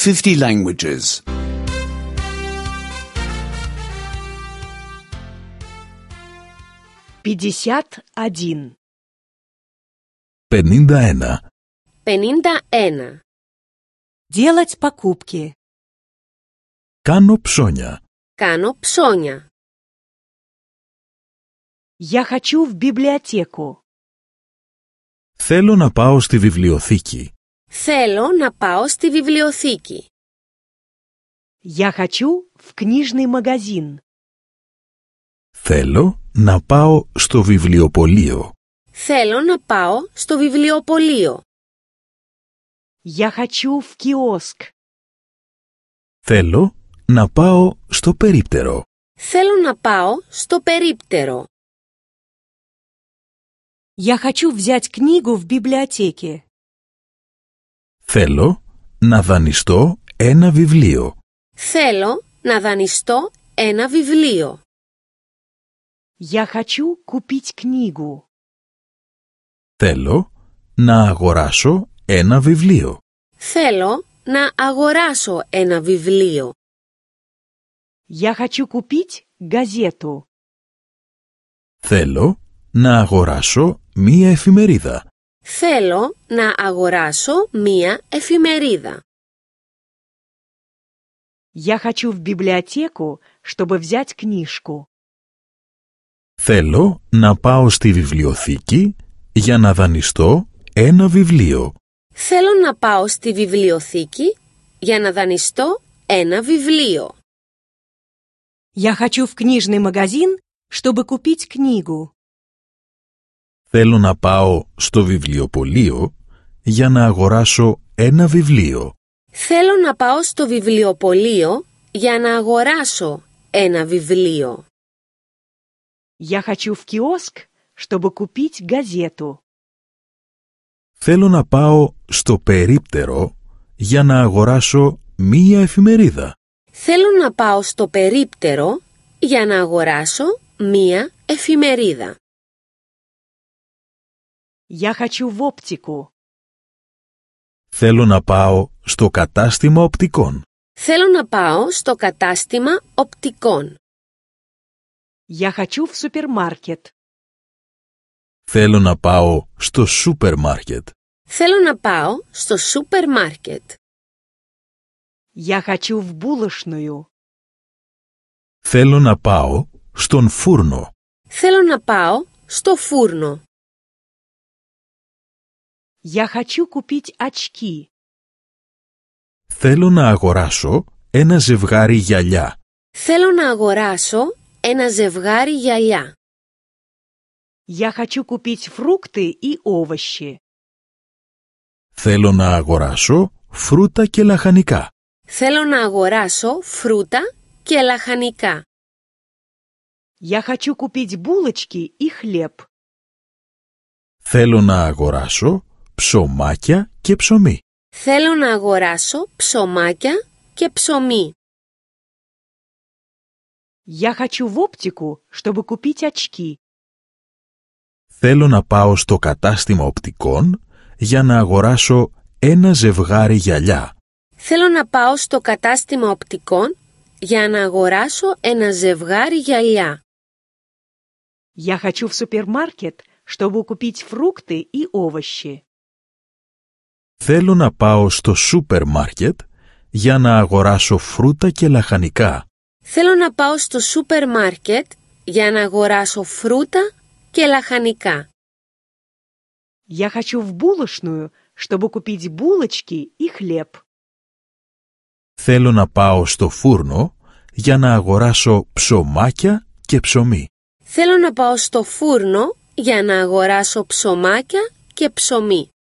50 languages. 51. 51. 51. Делать покупки. Κάνω ψώνια. Κάνω ψώνια. Я хочу в библиотеку. Θέλω να πάω στη βιβλιοθήκη. Θέλω να πάω στη βιβλιοθήκη. Я хочу в книжный магазин. Θέλω να πάω στο βιβλιοπωλείο. Θέλω να πάω στο βιβλιοπωλείο. Я хочу в киоск. Θέλω να πάω στο περίπτερο. Θέλω να πάω στο περίπτερο. Я хочу взять книгу в библиотеке. Θέλω να δανειστώ ένα βιβλίο. Θέλω να δανειστώ ένα βιβλίο. Я хочу купить книгу. Θέλω να αγοράσω ένα βιβλίο. Θέλω να αγοράσω ένα βιβλίο. Я хочу купить газету. Θέλω να αγοράσω μία εφημερίδα. Θέλω να αγοράσω μία εφημερίδα. Я хочу в библиотеку, чтобы взять книжку. Θέλω να πάω στη βιβλιοθήκη για να δανειστώ ένα βιβλίο. Θέλω να πάω στη βιβλιοθήκη για να δανειστώ ένα βιβλίο. Я хочу в книжный магазин, чтобы купить книгу. Θέλω να πάω στο βιβλιοπωλείο για να αγοράσω ένα βιβλίο. Θέλω να πάω στο βιβλιοπωλείο για να αγοράσω ένα βιβλίο. Я хочу в киоск, чтобы купить газету. Θέλω να πάω στο περίπτερο για να αγοράσω μία εφημερίδα. Θέλω να πάω στο περίπτερο για να αγοράσω μία εφημερίδα. Я хочу в оптику. Θέλω να πάω στο κατάστημα οπτικών. Θέλω να πάω στο κατάστημα οπτικών. Я хочу в супермаркет. Θέλω να πάω στο σούπερ μάρκετ. Θέλω να πάω στο σούπερ μάρκετ. Я хочу в булочную. Θέλω να πάω στον φούρνο. Θέλω να πάω στο φούρνο. Я хочу купить очки. Θέλω να αγοράσω ένα ζευγάρι γυαλιά. Θέλω να αγοράσω ένα ζευγάρι γυαλιά. Я хочу купить фрукты и овощи. Θέλω να αγοράσω φρούτα και λαχανικά. Θέλω να αγοράσω φρούτα και λαχανικά. Я хочу купить булочки и хлеб. Θέλω να αγοράσω ψωμάκια και ψωμί. Θέλω να αγοράσω ψωμάκια και ψωμί. Я хочу в оптику, чтобы купить очки. Θέλω να πάω στο κατάστημα οπτικών για να αγοράσω ένα ζευγάρι γυαλιά. Θέλω να πάω στο κατάστημα οπτικών για να αγοράσω ένα ζευγάρι γυαλιά. Я хочу в супермаркет, чтобы купить фрукты и овощи. Θέλω να πάω στο σούπερ μάρκετ για να αγοράσω φρούτα και λαχανικά. Θέλω να πάω στο σούπερ μάρκετ για να αγοράσω φρούτα και λαχανικά. Я хочу в булочную, чтобы купить булочки и хлеб. Θέλω να πάω στο φούρνο για να αγοράσω ψωμάκια και ψωμί. Θέλω να πάω στο φούρνο για να αγοράσω ψωμάκια και ψωμί.